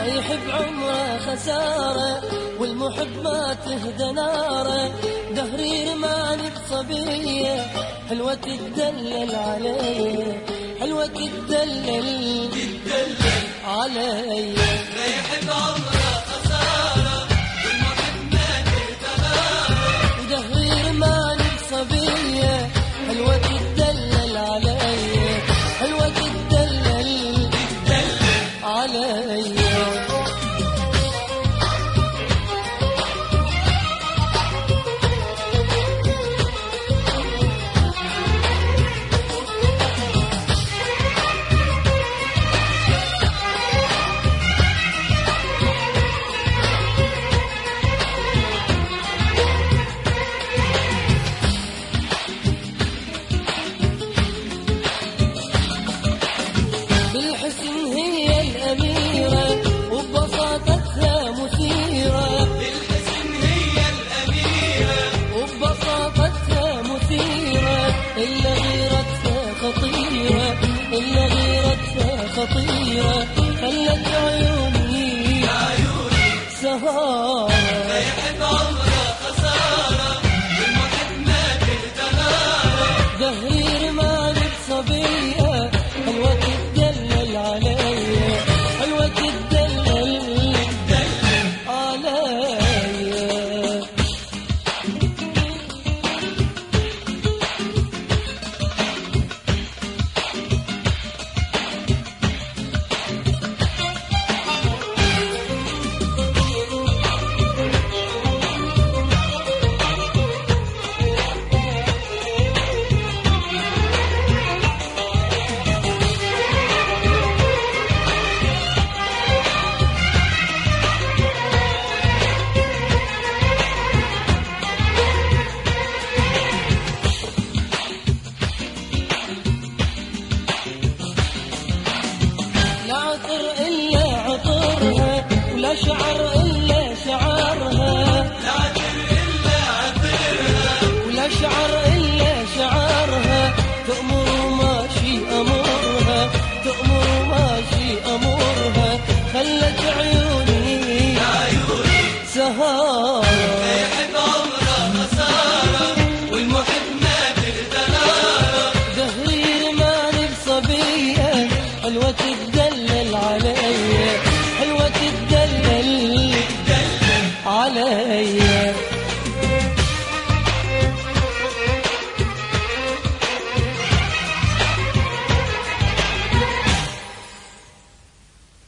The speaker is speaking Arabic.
رايح بعمره خسارة والمحب ما تهدى ناره، دهري رماني بصبية حلوة تدلل علي، حلوة تدلل علي. رايح بعمره خسارة والمحب ما تهدى ناره، ودهري رماني بصبية حلوة تدلل علي، حلوة تدلل علي. بالحسن هي الأميرة وببساطتها مثيرة، بالحسن هي الأميرة وببساطتها مثيرة، إلا غيرتها خطيرة، إلا غيرتها خطيرة، خلت عيوني سهارة. رايح بعمره خسارة والمحب ما تهدى ناره، دهري رماني بصبية حلوة تدلل علي، حلوة تدلل علي. لا عطر إلا عطرها ولا شعر إلا شعرها، لا عطر إلا عطرها ولا شعر إلا شعرها، تأمر ماشي أمرها، تأمر ماشي أمرها، خلت عيوني سهارة. رايح بعمره خسارة والمحب ما تهدى ناره، دهري رماني بصبية حلوة تدلل علي، حلوة تدلل علي.